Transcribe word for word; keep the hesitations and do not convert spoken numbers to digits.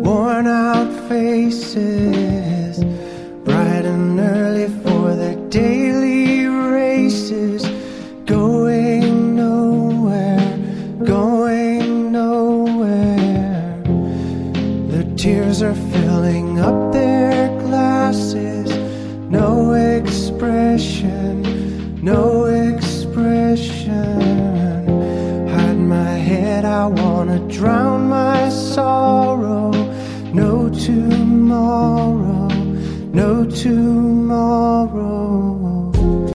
worn out faces, bright and early for their daily races, going nowhere, going nowhere. Their tears are filling up their glasses, no expression, no expression. Hide my head, I wanna drown my sorrow. No tomorrow, no tomorrow.